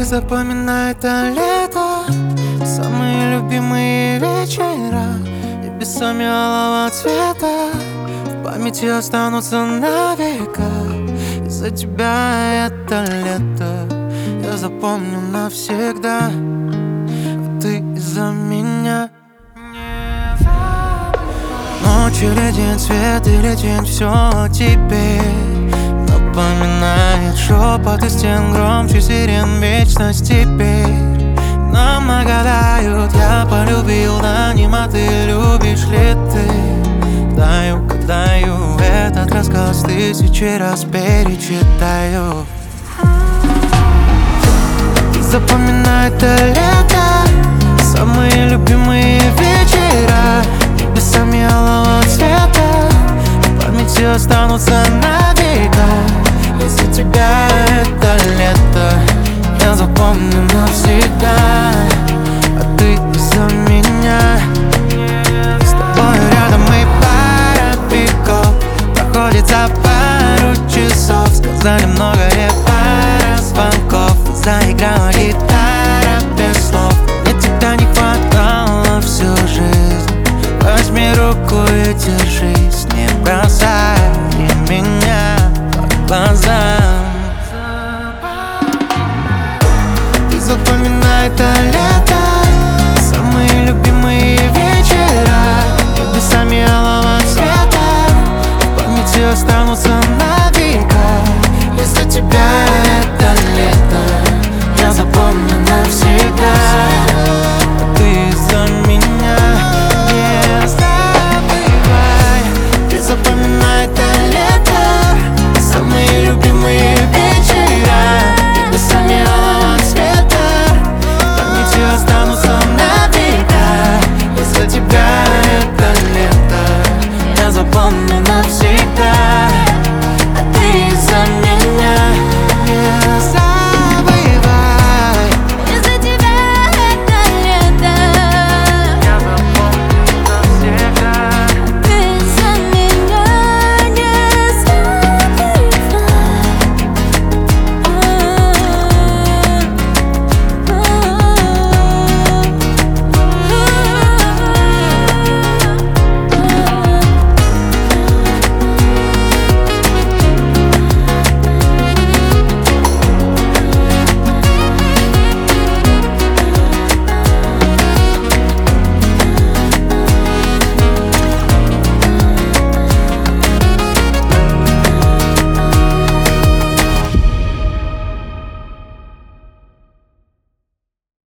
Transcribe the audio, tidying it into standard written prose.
Как запоминаю это лето, самые любимые вечера, и бессами алого цвета в памяти останутся на века. Из-за тебя это лето я запомню навсегда, а ты из-за меня. Ночь или день, свет или тень, все теперь напоминает шепот из стен, громче сирен, вечность теперь. Нам нагадают, я полюбил, да не, а ты любишь ли ты? Даю этот рассказ, тысячи раз перечитаю. Запоминаю это лето, самые любимые вечера, небесами алого цвета в памяти останутся навека. Из-за тебя это лето я запомню навсегда, а ты из-за меня. С тобой рядом и пара веков, проходит за пару часов. Сказали многое, пара звонков, заиграла гитара без слов. Мне тебя не хватало всю жизнь, возьми руку и держись, не бросай меня в глаза.